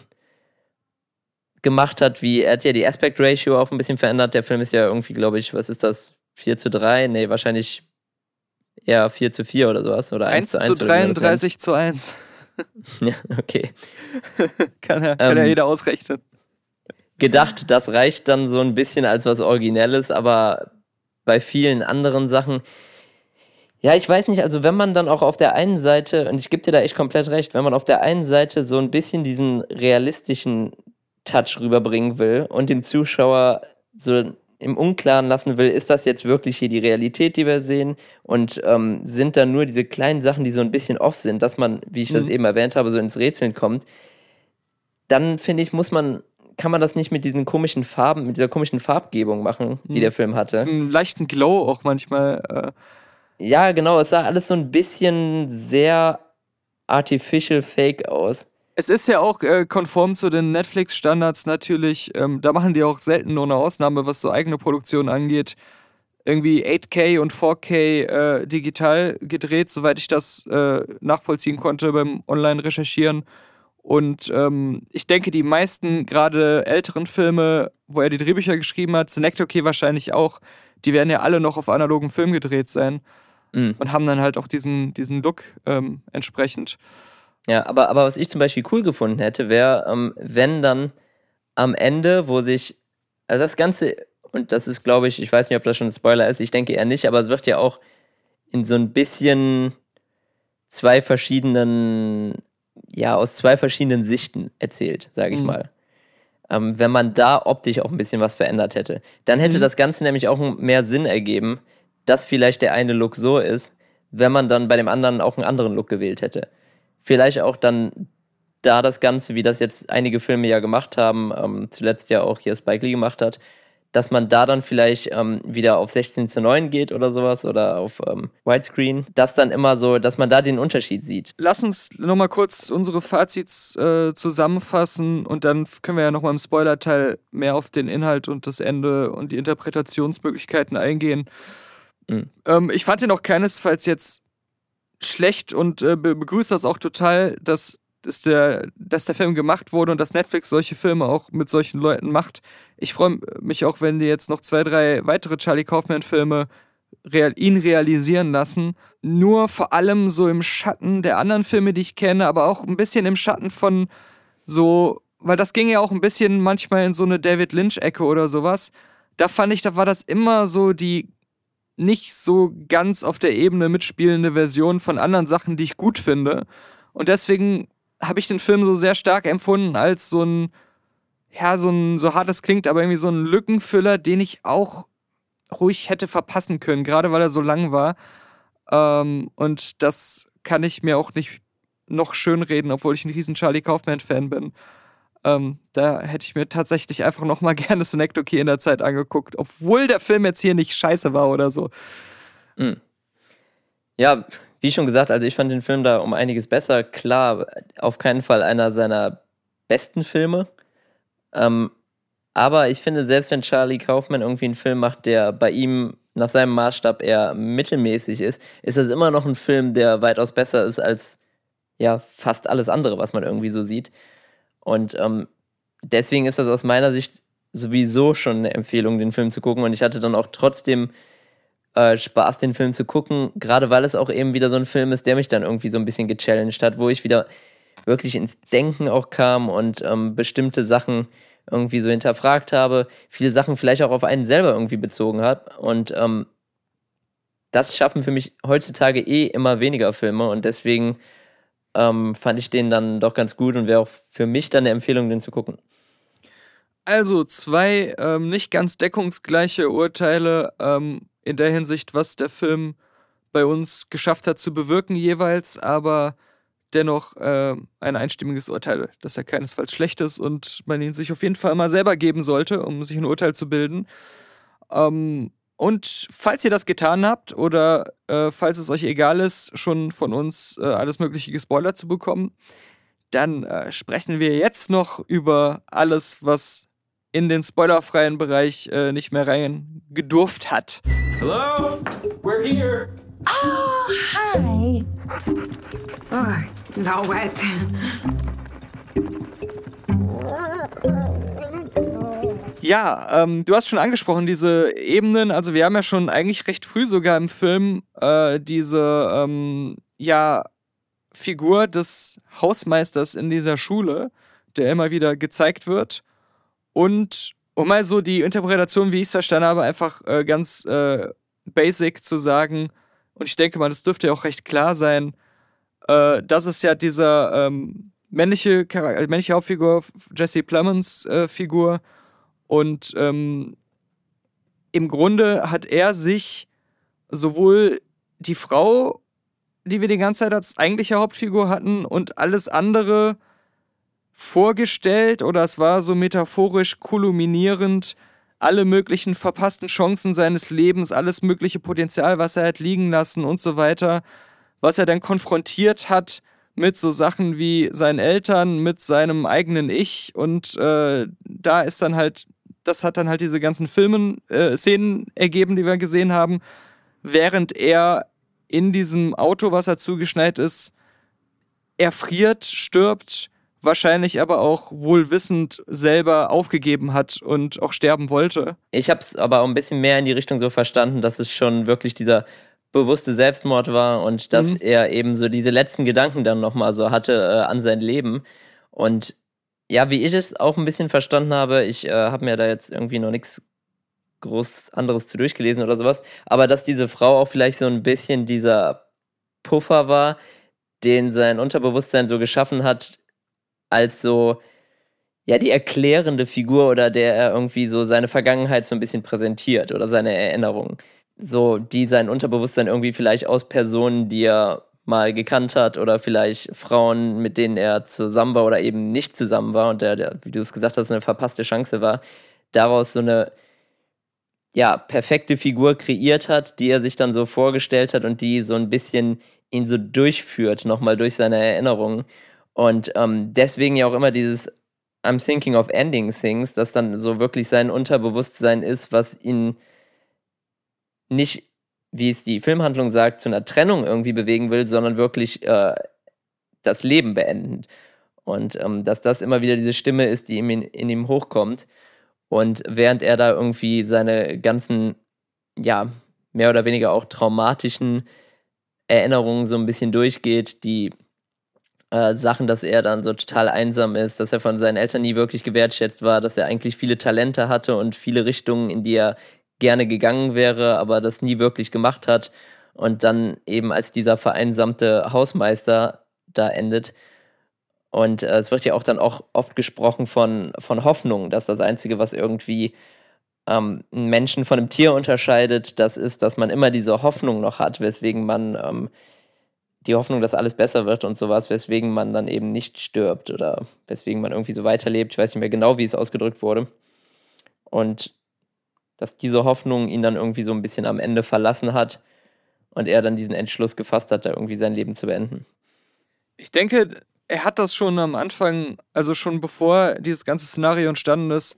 gemacht hat, wie er hat ja die Aspect Ratio auch ein bisschen verändert. Der Film ist ja irgendwie, glaube ich, was ist das, 4:3? Nee, wahrscheinlich eher 4:4 oder sowas. Oder 1:1 33:1. Ja, okay. Kann ja jeder ausrechnen. Gedacht, das reicht dann so ein bisschen als was Originelles, aber bei vielen anderen Sachen, Ja, ich weiß nicht, also wenn man dann auch auf der einen Seite, und ich gebe dir da echt komplett recht, wenn man auf der einen Seite so ein bisschen diesen realistischen Touch rüberbringen will und den Zuschauer so im Unklaren lassen will, ist das jetzt wirklich hier die Realität, die wir sehen? Und sind da nur diese kleinen Sachen, die so ein bisschen off sind, dass man, wie ich das eben erwähnt habe, so ins Rätseln kommt, dann finde ich, kann man das nicht mit diesen komischen Farben, mit dieser komischen Farbgebung machen, die der Film hatte. So einen leichten Glow auch manchmal. Ja, genau, es sah alles so ein bisschen sehr artificial fake aus. Es ist ja auch konform zu den Netflix-Standards natürlich. Da machen die auch selten nur eine Ausnahme, was so eigene Produktion angeht. Irgendwie 8K und 4K digital gedreht, soweit ich das nachvollziehen konnte beim Online-Recherchieren. Und ich denke, die meisten, gerade älteren Filme, wo er die Drehbücher geschrieben hat, Synecdoche wahrscheinlich auch, die werden ja alle noch auf analogen Film gedreht sein. Und haben dann halt auch diesen Look entsprechend. Ja, aber was ich zum Beispiel cool gefunden hätte, wäre, wenn dann am Ende, also das Ganze, und das ist, glaube ich weiß nicht, ob das schon ein Spoiler ist, ich denke eher nicht, aber es wird ja auch in so ein bisschen aus zwei verschiedenen Sichten erzählt, sage ich mal. Wenn man da optisch auch ein bisschen was verändert hätte, dann hätte das Ganze nämlich auch mehr Sinn ergeben, dass vielleicht der eine Look so ist, wenn man dann bei dem anderen auch einen anderen Look gewählt hätte. Vielleicht auch dann da das Ganze, wie das jetzt einige Filme ja gemacht haben, zuletzt ja auch hier Spike Lee gemacht hat, dass man da dann vielleicht wieder auf 16:9 geht oder sowas oder auf Widescreen, das dann immer so, dass man da den Unterschied sieht. Lass uns nochmal kurz unsere Fazits zusammenfassen und dann können wir ja nochmal im Spoiler-Teil mehr auf den Inhalt und das Ende und die Interpretationsmöglichkeiten eingehen. Ich fand den auch keinesfalls jetzt schlecht und begrüße das auch total, dass der Film gemacht wurde und dass Netflix solche Filme auch mit solchen Leuten macht. Ich freue mich auch, wenn die jetzt noch 2, 3 weitere Charlie Kaufman-Filme ihn realisieren lassen. Nur vor allem so im Schatten der anderen Filme, die ich kenne, aber auch ein bisschen im Schatten von so, weil das ging ja auch ein bisschen manchmal in so eine David Lynch-Ecke oder sowas. Da fand ich, da war das immer so die nicht so ganz auf der Ebene mitspielende Version von anderen Sachen, die ich gut finde. Und deswegen habe ich den Film so sehr stark empfunden als so hart es klingt, aber irgendwie so ein Lückenfüller, den ich auch ruhig hätte verpassen können, gerade weil er so lang war. Und das kann ich mir auch nicht noch schönreden, obwohl ich ein riesen Charlie Kaufman-Fan bin. Da hätte ich mir tatsächlich einfach noch mal gerne Synecdoche in der Zeit angeguckt, obwohl der Film jetzt hier nicht scheiße war oder so. Ja, wie schon gesagt, also ich fand den Film da um einiges besser. Klar, auf keinen Fall einer seiner besten Filme. Aber ich finde, selbst wenn Charlie Kaufman irgendwie einen Film macht, der bei ihm nach seinem Maßstab eher mittelmäßig ist das immer noch ein Film, der weitaus besser ist als ja fast alles andere, was man irgendwie so sieht. Und deswegen ist das aus meiner Sicht sowieso schon eine Empfehlung, den Film zu gucken. Und ich hatte dann auch trotzdem Spaß, den Film zu gucken, gerade weil es auch eben wieder so ein Film ist, der mich dann irgendwie so ein bisschen gechallenged hat, wo ich wieder wirklich ins Denken auch kam und bestimmte Sachen irgendwie so hinterfragt habe, viele Sachen vielleicht auch auf einen selber irgendwie bezogen hat. Und das schaffen für mich heutzutage immer weniger Filme und deswegen fand ich den dann doch ganz gut und wäre auch für mich dann eine Empfehlung, den zu gucken. Also 2 nicht ganz deckungsgleiche Urteile in der Hinsicht, was der Film bei uns geschafft hat zu bewirken jeweils, aber dennoch ein einstimmiges Urteil, dass er keinesfalls schlecht ist und man ihn sich auf jeden Fall mal selber geben sollte, um sich ein Urteil zu bilden. Und falls ihr das getan habt oder falls es euch egal ist, schon von uns alles mögliche gespoilert zu bekommen, dann sprechen wir jetzt noch über alles, was in den spoilerfreien Bereich nicht mehr rein gedurft hat. Hello? We're here. Oh, hi. Oh, it's all wet. Ja, du hast schon angesprochen, diese Ebenen, also wir haben ja schon eigentlich recht früh sogar im Film diese Figur des Hausmeisters in dieser Schule, der immer wieder gezeigt wird. Und um mal so die Interpretation, wie ich es verstanden habe, einfach ganz basic zu sagen, und ich denke mal, das dürfte ja auch recht klar sein, dass es ja dieser männliche Hauptfigur, Jesse Plemons Figur, und im Grunde hat er sich sowohl die Frau, die wir die ganze Zeit als eigentliche Hauptfigur hatten, und alles andere vorgestellt, oder es war so metaphorisch kulminierend, alle möglichen verpassten Chancen seines Lebens, alles mögliche Potenzial, was er hat liegen lassen und so weiter, was er dann konfrontiert hat mit so Sachen wie seinen Eltern, mit seinem eigenen Ich, und da ist dann halt, das hat dann halt diese ganzen Szenen ergeben, die wir gesehen haben, während er in diesem Auto, was er zugeschneit ist, erfriert, stirbt, wahrscheinlich aber auch wohlwissend selber aufgegeben hat und auch sterben wollte. Ich habe es aber auch ein bisschen mehr in die Richtung so verstanden, dass es schon wirklich dieser bewusste Selbstmord war und dass er eben so diese letzten Gedanken dann nochmal so hatte an sein Leben. Und ja, wie ich es auch ein bisschen verstanden habe, ich habe mir da jetzt irgendwie noch nichts groß anderes zu durchgelesen oder sowas, aber dass diese Frau auch vielleicht so ein bisschen dieser Puffer war, den sein Unterbewusstsein so geschaffen hat, als so, ja, die erklärende Figur, oder der er irgendwie so seine Vergangenheit so ein bisschen präsentiert oder seine Erinnerungen. So, die sein Unterbewusstsein irgendwie vielleicht aus Personen, die er mal gekannt hat, oder vielleicht Frauen, mit denen er zusammen war oder eben nicht zusammen war und der, wie du es gesagt hast, eine verpasste Chance war, daraus so eine, ja, perfekte Figur kreiert hat, die er sich dann so vorgestellt hat und die so ein bisschen ihn so durchführt, nochmal durch seine Erinnerungen. Und deswegen ja auch immer dieses I'm thinking of ending things, das dann so wirklich sein Unterbewusstsein ist, was ihn nicht, wie es die Filmhandlung sagt, zu einer Trennung irgendwie bewegen will, sondern wirklich das Leben beenden. Und dass das immer wieder diese Stimme ist, die in ihm hochkommt. Und während er da irgendwie seine ganzen, ja, mehr oder weniger auch traumatischen Erinnerungen so ein bisschen durchgeht, die Sachen, dass er dann so total einsam ist, dass er von seinen Eltern nie wirklich gewertschätzt war, dass er eigentlich viele Talente hatte und viele Richtungen, in die er gerne gegangen wäre, aber das nie wirklich gemacht hat, und dann eben als dieser vereinsamte Hausmeister da endet. Und es wird ja auch dann auch oft gesprochen von Hoffnung, dass das Einzige, was irgendwie einen Menschen von einem Tier unterscheidet, das ist, dass man immer diese Hoffnung noch hat, weswegen man die Hoffnung, dass alles besser wird und sowas, weswegen man dann eben nicht stirbt oder weswegen man irgendwie so weiterlebt. Ich weiß nicht mehr genau, wie es ausgedrückt wurde. Und dass diese Hoffnung ihn dann irgendwie so ein bisschen am Ende verlassen hat und er dann diesen Entschluss gefasst hat, da irgendwie sein Leben zu beenden. Ich denke, er hat das schon am Anfang, also schon bevor dieses ganze Szenario entstanden ist,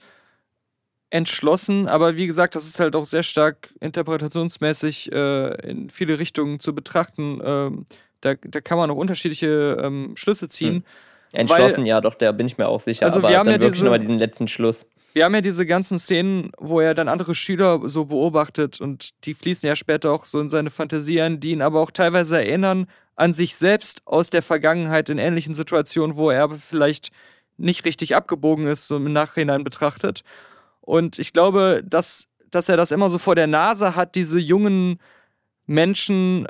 entschlossen. Aber wie gesagt, das ist halt auch sehr stark interpretationsmäßig in viele Richtungen zu betrachten. Da kann man auch unterschiedliche Schlüsse ziehen. Entschlossen, ja, doch, da bin ich mir auch sicher. Also aber wir haben dann ja wirklich nur diesen letzten Schluss. Wir haben ja diese ganzen Szenen, wo er dann andere Schüler so beobachtet, und die fließen ja später auch so in seine Fantasie ein, die ihn aber auch teilweise erinnern an sich selbst aus der Vergangenheit in ähnlichen Situationen, wo er aber vielleicht nicht richtig abgebogen ist, so im Nachhinein betrachtet. Und ich glaube, dass er das immer so vor der Nase hat, diese jungen Menschen,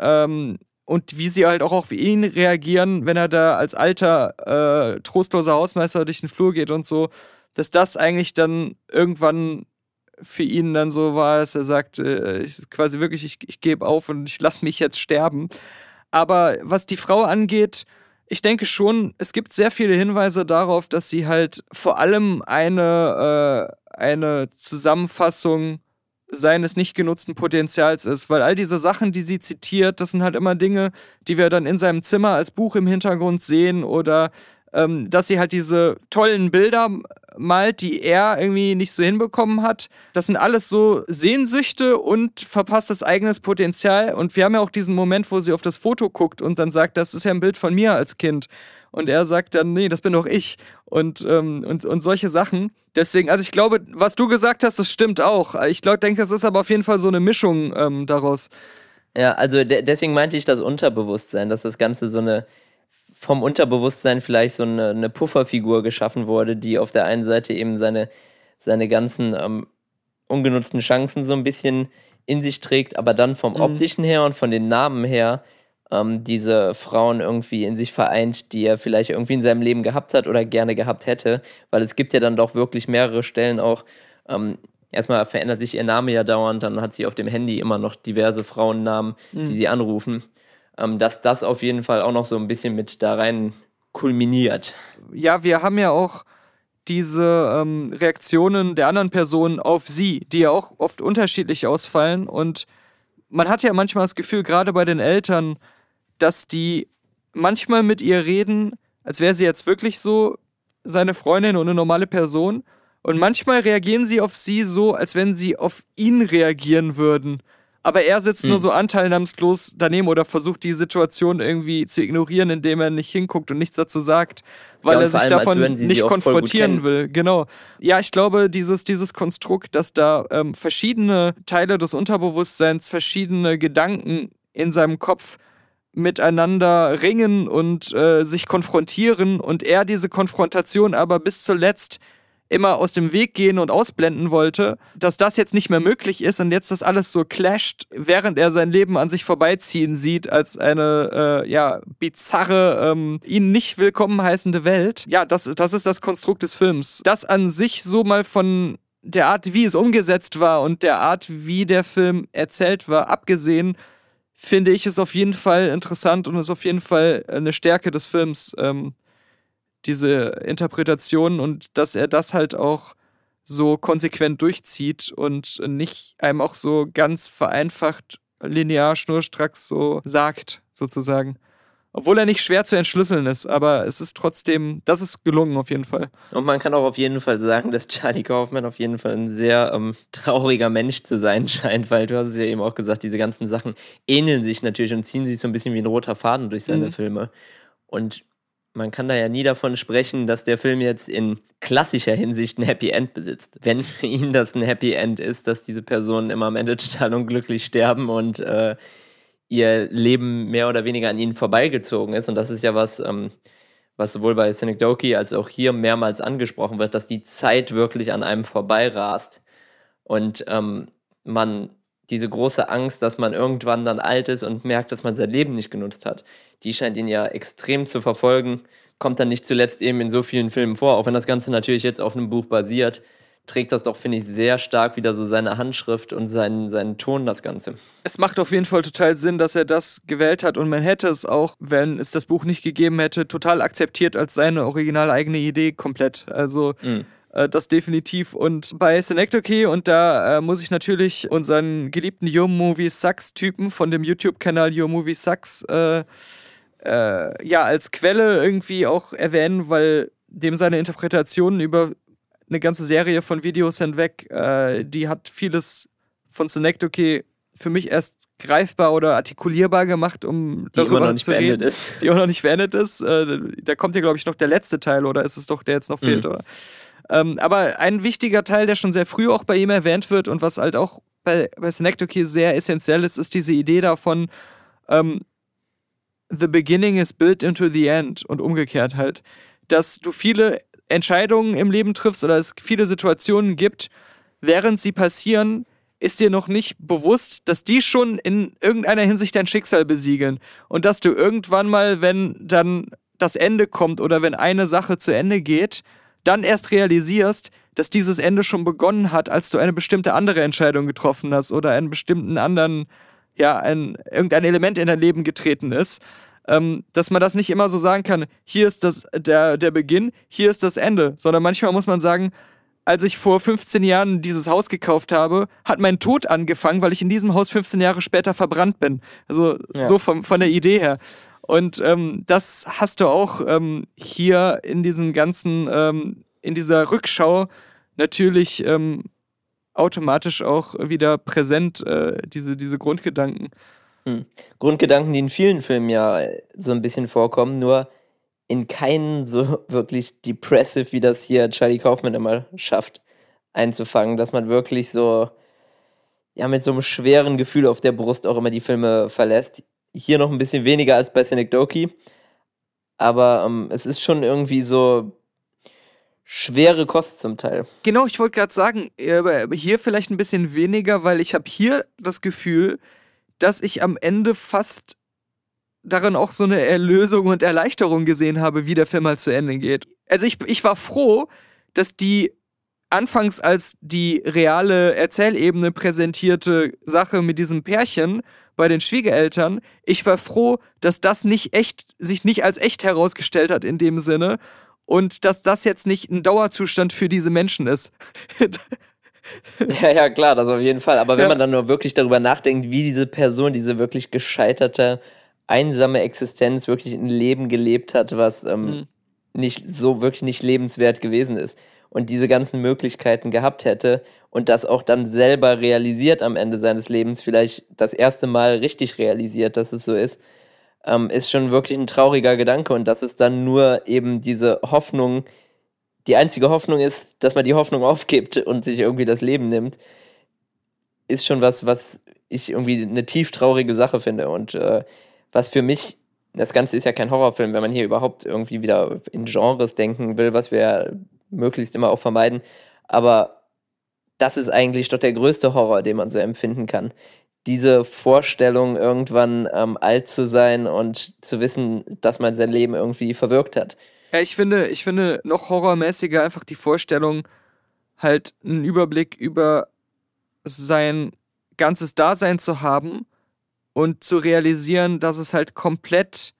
und wie sie halt auch auf ihn reagieren, wenn er da als alter, trostloser Hausmeister durch den Flur geht und so, dass das eigentlich dann irgendwann für ihn dann so war, dass er sagt, quasi wirklich, ich gebe auf und ich lasse mich jetzt sterben. Aber was die Frau angeht, ich denke schon, es gibt sehr viele Hinweise darauf, dass sie halt vor allem eine Zusammenfassung seines nicht genutzten Potenzials ist, weil all diese Sachen, die sie zitiert, das sind halt immer Dinge, die wir dann in seinem Zimmer als Buch im Hintergrund sehen, oder dass sie halt diese tollen Bilder malt, die er irgendwie nicht so hinbekommen hat. Das sind alles so Sehnsüchte und verpasstes eigenes Potenzial. Und wir haben ja auch diesen Moment, wo sie auf das Foto guckt und dann sagt, das ist ja ein Bild von mir als Kind. Und er sagt dann, nee, das bin doch ich. Und solche Sachen. Deswegen, also ich glaube, was du gesagt hast, das stimmt auch. Ich denke, das ist aber auf jeden Fall so eine Mischung daraus. Ja, also deswegen meinte ich das Unterbewusstsein, dass das Ganze so eine vom Unterbewusstsein vielleicht so eine Pufferfigur geschaffen wurde, die auf der einen Seite eben seine ganzen ungenutzten Chancen so ein bisschen in sich trägt, aber dann vom Optischen her und von den Namen her diese Frauen irgendwie in sich vereint, die er vielleicht irgendwie in seinem Leben gehabt hat oder gerne gehabt hätte, weil es gibt ja dann doch wirklich mehrere Stellen auch. Erstmal verändert sich ihr Name ja dauernd, dann hat sie auf dem Handy immer noch diverse Frauennamen, die sie anrufen, dass das auf jeden Fall auch noch so ein bisschen mit da rein kulminiert. Ja, wir haben ja auch diese Reaktionen der anderen Personen auf sie, die ja auch oft unterschiedlich ausfallen, und man hat ja manchmal das Gefühl, gerade bei den Eltern, dass die manchmal mit ihr reden, als wäre sie jetzt wirklich so seine Freundin und eine normale Person, und manchmal reagieren sie auf sie so, als wenn sie auf ihn reagieren würden. Aber er sitzt nur so anteilnahmslos daneben oder versucht die Situation irgendwie zu ignorieren, indem er nicht hinguckt und nichts dazu sagt, weil er sich davon nicht konfrontieren will. Genau. Ja, ich glaube, dieses Konstrukt, dass da verschiedene Teile des Unterbewusstseins, verschiedene Gedanken in seinem Kopf miteinander ringen und sich konfrontieren und er diese Konfrontation aber bis zuletzt immer aus dem Weg gehen und ausblenden wollte, dass das jetzt nicht mehr möglich ist und jetzt das alles so clasht, während er sein Leben an sich vorbeiziehen sieht als eine bizarre, ihn nicht willkommen heißende Welt. Ja, das ist das Konstrukt des Films. Das an sich so mal von der Art, wie es umgesetzt war und der Art, wie der Film erzählt war, abgesehen, finde ich es auf jeden Fall interessant und ist auf jeden Fall eine Stärke des Films, diese Interpretation, und dass er das halt auch so konsequent durchzieht und nicht einem auch so ganz vereinfacht, linear, schnurstracks so sagt, sozusagen. Obwohl er nicht schwer zu entschlüsseln ist, aber es ist trotzdem, das ist gelungen auf jeden Fall. Und man kann auch auf jeden Fall sagen, dass Charlie Kaufman auf jeden Fall ein sehr trauriger Mensch zu sein scheint, weil du hast es ja eben auch gesagt, diese ganzen Sachen ähneln sich natürlich und ziehen sich so ein bisschen wie ein roter Faden durch seine Filme. Und man kann da ja nie davon sprechen, dass der Film jetzt in klassischer Hinsicht ein Happy End besitzt. Wenn für ihn das ein Happy End ist, dass diese Personen immer am Ende total unglücklich sterben und ihr Leben mehr oder weniger an ihnen vorbeigezogen ist. Und das ist ja was sowohl bei Synecdoche als auch hier mehrmals angesprochen wird, dass die Zeit wirklich an einem vorbeirast. Und man diese große Angst, dass man irgendwann dann alt ist und merkt, dass man sein Leben nicht genutzt hat, die scheint ihn ja extrem zu verfolgen, kommt dann nicht zuletzt eben in so vielen Filmen vor, auch wenn das Ganze natürlich jetzt auf einem Buch basiert, trägt das doch, finde ich, sehr stark wieder so seine Handschrift und seinen Ton, das Ganze. Es macht auf jeden Fall total Sinn, dass er das gewählt hat, und man hätte es auch, wenn es das Buch nicht gegeben hätte, total akzeptiert als seine original eigene Idee komplett. Also das definitiv. Und bei Synecdoche, und da muss ich natürlich unseren geliebten Your Movie Sucks Typen von dem YouTube-Kanal Your Movie Sucks als Quelle irgendwie auch erwähnen, weil dem seine Interpretationen über eine ganze Serie von Videos hinweg, die hat vieles von Synecdoche für mich erst greifbar oder artikulierbar gemacht, um darüber zu reden. Die auch noch nicht beendet ist. Da kommt ja, glaube ich, noch der letzte Teil, oder ist es doch, der jetzt noch fehlt, oder? Aber ein wichtiger Teil, der schon sehr früh auch bei ihm erwähnt wird und was halt auch bei Synecdoche sehr essentiell ist, ist diese Idee davon, the beginning is built into the end, und umgekehrt halt, dass du viele Entscheidungen im Leben triffst oder es viele Situationen gibt, während sie passieren, ist dir noch nicht bewusst, dass die schon in irgendeiner Hinsicht dein Schicksal besiegeln und dass du irgendwann mal, wenn dann das Ende kommt oder wenn eine Sache zu Ende geht, dann erst realisierst, dass dieses Ende schon begonnen hat, als du eine bestimmte andere Entscheidung getroffen hast oder einen bestimmten anderen, irgendein Element in dein Leben getreten ist. Dass man das nicht immer so sagen kann, hier ist der Beginn, hier ist das Ende, sondern manchmal muss man sagen, als ich vor 15 Jahren dieses Haus gekauft habe, hat mein Tod angefangen, weil ich in diesem Haus 15 Jahre später verbrannt bin. Also so von der Idee her. Und das hast du auch hier in diesem ganzen, in dieser Rückschau natürlich automatisch auch wieder präsent, diese Grundgedanken. Grundgedanken, die in vielen Filmen ja so ein bisschen vorkommen, nur in keinen so wirklich depressive, wie das hier Charlie Kaufman immer schafft, einzufangen, dass man wirklich so, mit so einem schweren Gefühl auf der Brust auch immer die Filme verlässt. Hier noch ein bisschen weniger als bei Synecdoche, aber es ist schon irgendwie so schwere Kost zum Teil. Genau, ich wollte gerade sagen, hier vielleicht ein bisschen weniger, weil ich habe hier das Gefühl, dass ich am Ende fast darin auch so eine Erlösung und Erleichterung gesehen habe, wie der Film halt zu Ende geht. Also ich war froh, dass die anfangs als die reale Erzählebene präsentierte Sache mit diesem Pärchen bei den Schwiegereltern, ich war froh, dass das sich nicht als echt herausgestellt hat in dem Sinne und dass das jetzt nicht ein Dauerzustand für diese Menschen ist. Ja, klar, das auf jeden Fall. Aber wenn man dann nur wirklich darüber nachdenkt, wie diese Person, diese wirklich gescheiterte, einsame Existenz wirklich ein Leben gelebt hat, was wirklich nicht lebenswert gewesen ist und diese ganzen Möglichkeiten gehabt hätte und das auch dann selber realisiert am Ende seines Lebens, vielleicht das erste Mal richtig realisiert, dass es so ist schon wirklich ein trauriger Gedanke und dass es dann nur eben diese Hoffnung, die einzige Hoffnung ist, dass man die Hoffnung aufgibt und sich irgendwie das Leben nimmt, ist schon was ich irgendwie eine tief traurige Sache finde und was für mich, das Ganze ist ja kein Horrorfilm, wenn man hier überhaupt irgendwie wieder in Genres denken will, was wir ja möglichst immer auch vermeiden, aber das ist eigentlich doch der größte Horror, den man so empfinden kann. Diese Vorstellung, irgendwann alt zu sein und zu wissen, dass man sein Leben irgendwie verwirkt hat. Ja, ich finde noch horrormäßiger einfach die Vorstellung, halt einen Überblick über sein ganzes Dasein zu haben und zu realisieren, dass es halt komplett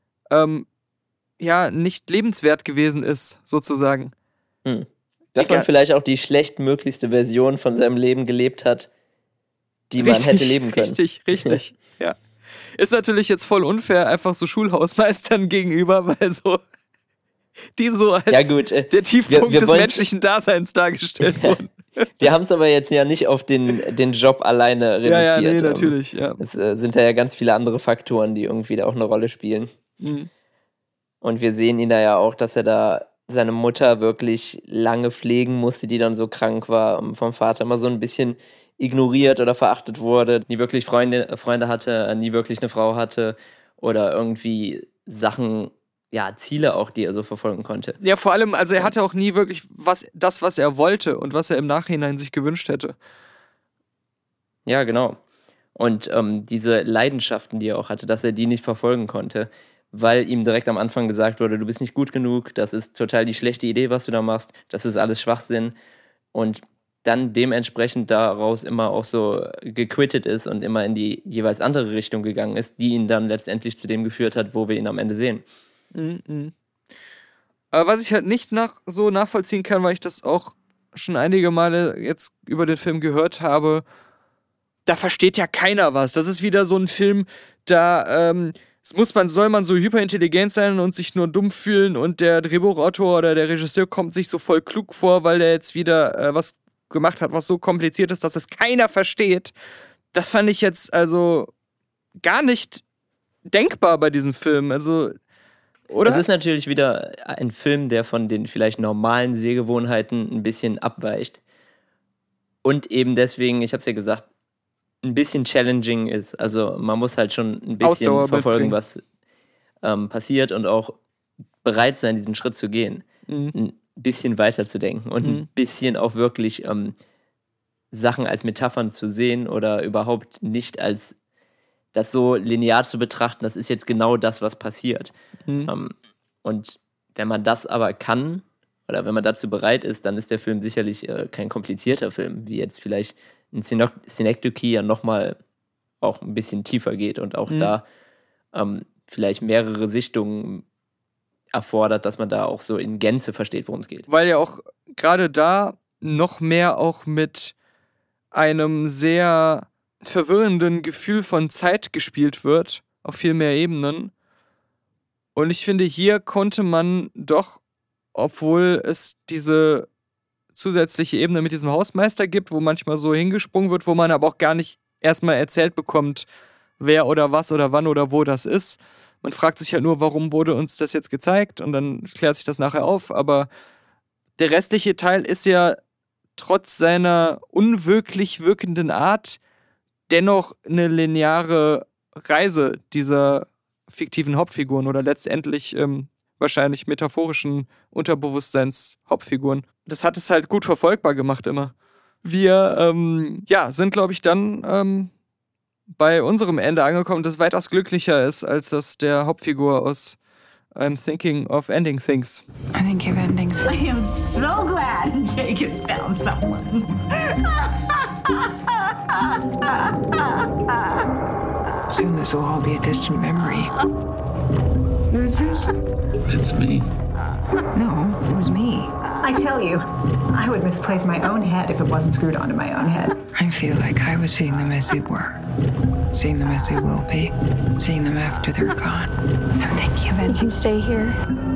nicht lebenswert gewesen ist, sozusagen. Dass man vielleicht auch die schlechtmöglichste Version von seinem Leben gelebt hat, die man hätte leben können. Richtig, ja. Ist natürlich jetzt voll unfair, einfach so Schulhausmeistern gegenüber, weil so die so als der Tiefpunkt des menschlichen Daseins dargestellt wurden. Wir haben es aber jetzt ja nicht auf den Job alleine reduziert. Ja, nee, natürlich, ja. Es sind ja ganz viele andere Faktoren, die irgendwie da auch eine Rolle spielen. Mhm. Und wir sehen ihn da ja auch, dass er da seine Mutter wirklich lange pflegen musste, die dann so krank war, vom Vater immer so ein bisschen ignoriert oder verachtet wurde, nie wirklich Freunde hatte, nie wirklich eine Frau hatte oder irgendwie Sachen, Ziele auch, die er so verfolgen konnte. Ja, vor allem, also er hatte auch nie wirklich was er wollte und was er im Nachhinein sich gewünscht hätte. Ja, genau. Und diese Leidenschaften, die er auch hatte, dass er die nicht verfolgen konnte, weil ihm direkt am Anfang gesagt wurde, du bist nicht gut genug, das ist total die schlechte Idee, was du da machst, das ist alles Schwachsinn und dann dementsprechend daraus immer auch so gequittet ist und immer in die jeweils andere Richtung gegangen ist, die ihn dann letztendlich zu dem geführt hat, wo wir ihn am Ende sehen. Mhm. Aber was ich halt nicht so nachvollziehen kann, weil ich das auch schon einige Male jetzt über den Film gehört habe, da versteht ja keiner was. Das ist wieder so ein Film, da soll man so hyperintelligent sein und sich nur dumm fühlen und der Drehbuchautor oder der Regisseur kommt sich so voll klug vor, weil der jetzt wieder was gemacht hat, was so kompliziert ist, dass es keiner versteht. Das fand ich jetzt also gar nicht denkbar bei diesem Film. Also, oder? Es ist natürlich wieder ein Film, der von den vielleicht normalen Sehgewohnheiten ein bisschen abweicht. Und eben deswegen, ich habe es ja gesagt, ein bisschen challenging ist. Also man muss halt schon ein bisschen Ausdauer verfolgen, mitbringen. was passiert und auch bereit sein, diesen Schritt zu gehen. Mhm. Ein bisschen weiter zu denken und ein bisschen auch wirklich Sachen als Metaphern zu sehen oder überhaupt nicht als das so linear zu betrachten, das ist jetzt genau das, was passiert. Und wenn man das aber kann oder wenn man dazu bereit ist, dann ist der Film sicherlich kein komplizierter Film, wie jetzt vielleicht ein Synecdoche ja nochmal auch ein bisschen tiefer geht und auch da vielleicht mehrere Sichtungen erfordert, dass man da auch so in Gänze versteht, worum es geht. Weil ja auch gerade da noch mehr auch mit einem sehr verwirrenden Gefühl von Zeit gespielt wird, auf viel mehr Ebenen. Und ich finde, hier konnte man doch, obwohl es diese zusätzliche Ebene mit diesem Hausmeister gibt, wo manchmal so hingesprungen wird, wo man aber auch gar nicht erstmal erzählt bekommt, wer oder was oder wann oder wo das ist. Man fragt sich halt nur, warum wurde uns das jetzt gezeigt und dann klärt sich das nachher auf, aber der restliche Teil ist ja trotz seiner unwirklich wirkenden Art dennoch eine lineare Reise dieser fiktiven Hauptfiguren oder letztendlich wahrscheinlich metaphorischen Unterbewusstseins-Hauptfiguren. Das hat es halt gut verfolgbar gemacht immer. Wir sind, glaube ich, dann bei unserem Ende angekommen, das weitaus glücklicher ist, als das der Hauptfigur aus I'm Thinking of Ending Things. I think of ending things. I am so glad Jake has found someone. Soon this will all be a distant memory. Who's this? It's me. No, it was me. I tell you, I would misplace my own head if it wasn't screwed onto my own head. I feel like I was seeing them as they were, seeing them as they will be, seeing them after they're gone. I'm thinking of You ending. can stay here.